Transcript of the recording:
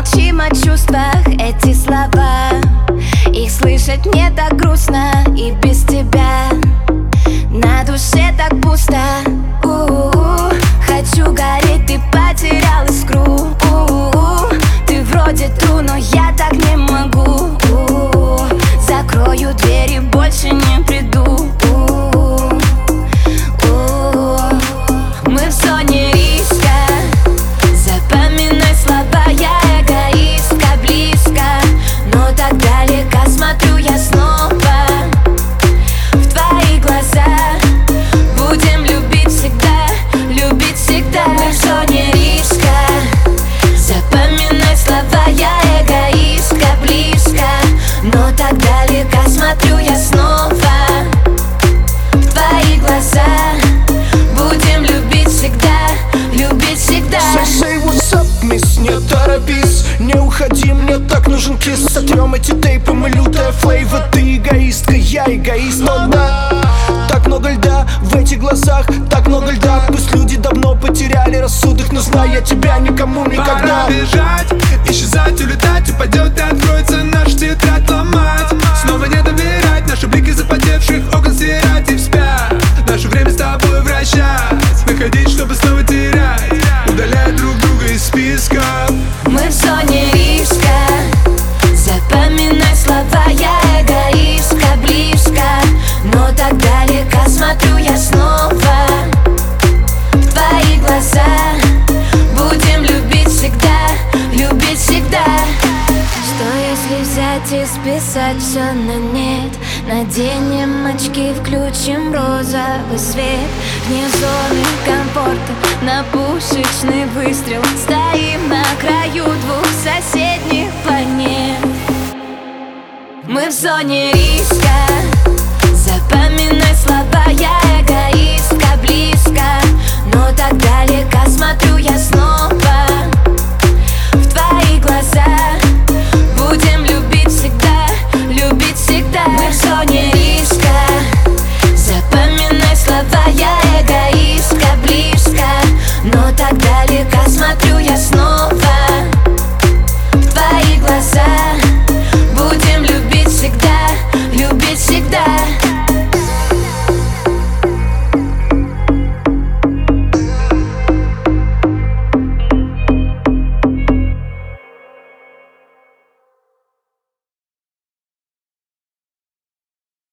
Молчим о чувствах, эти слова, их слышать мне так грустно и без тебя. На душе так пусто. Хочу гореть, ты потерял искру. Ты вроде true, но я так не могу. Закрою дверь и больше не приду. Мы в зоне риска. Запоминай слова, я эгоистка. Близко, но так далеко смотрю я снова в твои глаза. Будем любить всегда, любить всегда. Мы в зоне риска. Запоминай слова, я эгоистка. Близко, но так далеко смотрю я снова в твои глаза. Будем любить всегда, любить всегда. Say what's up, miss, не торопись, не уходи, мне так нужен кисс. Сотрем эти тейпы, мы лютая флейва. Ты эгоистка, я эгоист, но да, так много льда в этих глазах, так много льда. Пусть люди давно потеряли рассудок, но знаю я тебя никому никогда. Пора бежать, исчезать, улетать, упадет и откроется наш тетрадь ломать. Снова не доверять, наши блики запотевших окон стирать и вспять. Наше время с тобой вращать, находить, чтобы снова терять, удалять друг друга из списка. Мы в зоне риска. Запоминай слова, я эгоистка. Близко, но так далеко смотрю я снова в твои глаза. Будем любить всегда, любить всегда. Что если взять и списать все на нет? Наденем очки, включим розовый свет. Вне зоны комфорта, на пушечный выстрел. Стоим на краю двух соседних планет. Мы в зоне риска. Запоминай слова, я эгоистка. Близко, но так далеко смотрю я снова в твои глаза. Будем любить всегда, любить всегда. Мы в зоне риска. Запоминай слова, я эгоистка. Близко, но так далеко смотрю я снова в твои глаза.